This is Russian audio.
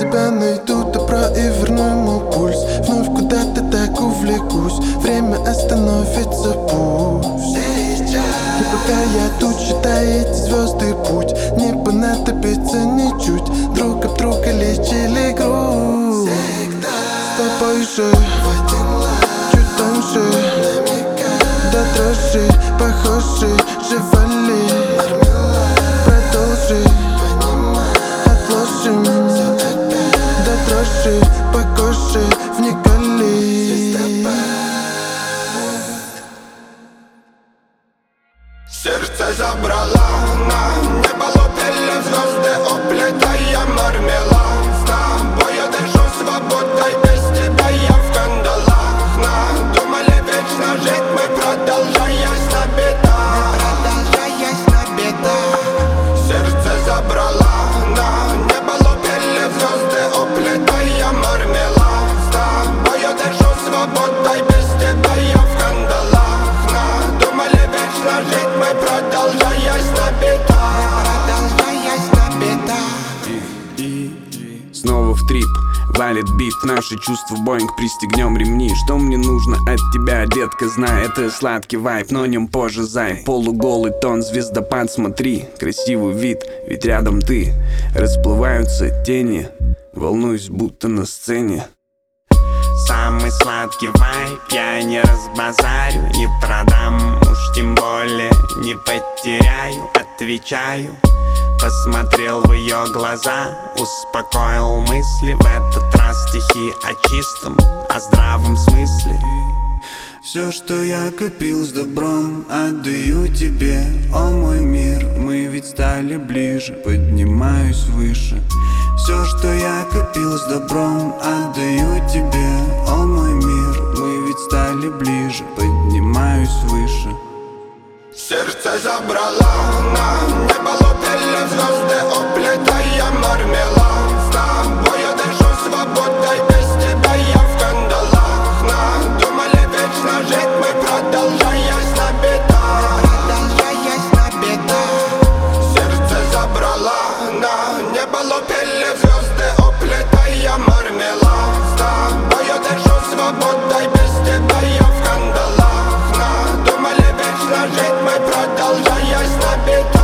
тебя найду добро и верну ему пульс. Вновь куда-то так увлекусь, время остановится пусть. И пока я тут считаю эти звезды путь, не понадобится ничуть, друг об друга лечили грусть. С тобой же чуть тоньше, до дрожи похожи, живали. Продолжи, отложим, до дрожи по коже вникали. Сердце забрала на небо, лопели звезды, уплетая мармелад. С тобой я дышу свободой, без тебя я в кандалах. Надумали вечно жить мы, продолжаясь на бедах. Сердце забрала на небо, лопели звезды, уплетая мармелад. С тобой я дышу свободой, без тебя я в кандалах. Надумали вечно жить мы, продолжаясь на бедах. Снова в трип, валит бит, наши чувства Боинг, пристегнем ремни. Что мне нужно от тебя, детка, знай, это сладкий вайб, но нем позже зай. Полуголый тон, звездопад, смотри, красивый вид, ведь рядом ты. Расплываются тени, волнуюсь, будто на сцене. Самый сладкий вайб я не разбазарю, не продам, уж тем более не потеряю. Отвечаю, посмотрел в ее глаза, успокоил мысли. В этот раз стихи о чистом, о здравом смысле. Все, что я копил с добром, отдаю тебе, о мой мир. Мы ведь стали ближе, поднимаюсь выше. Все, что я копил с добром, отдаю тебе, о мой мир. Мы ведь стали ближе, поднимаюсь выше. Сердце забрала на небо, лопели звезды, уплетая мармелад. С тобой я дышу свободой, без тебя я в кандалах. Надумали вечно жить мы, продолжаясь на бедах. Сердце забрала на небо, лопели звезды, уплетая мармелад. С тобой я дышу свободой, без тебя я в кандалах. Надумали вечно жить мы, продолжаясь на бедах.